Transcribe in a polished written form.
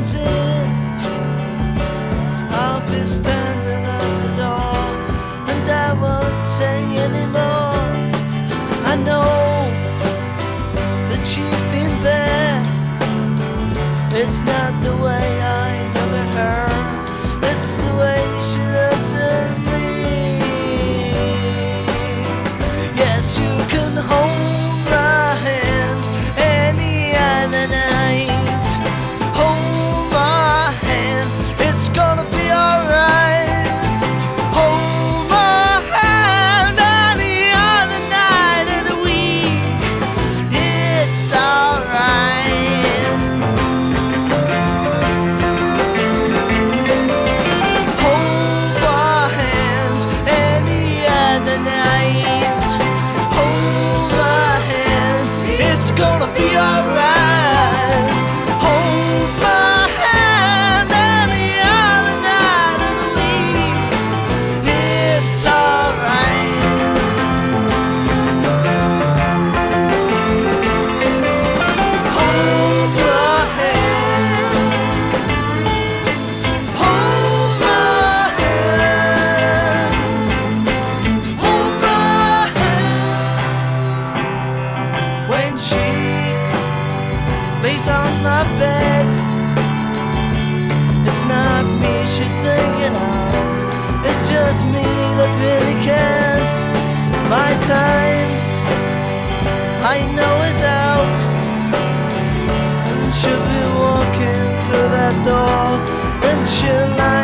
comes in, I'll be standing at the door, and I won't say anymore. I know that she's been bad. It's not the way I look at her, it's the way she looks at me. Yes, you can hold my hand any other night. Hold my hand, it's gonna be alright. Hold my hand any other night of the week, it's alright. Hold my hand any other night. Hold my hand, it's gonna be alright. Hold my hand any other night of the week, it's alright. Hold my hand, hold my hand, hold my hand. When she lays on my bed, it's not me she's thinking of, it's just me that really cares. My time, I know, is out, and she'll be walking through that door, and she'll lie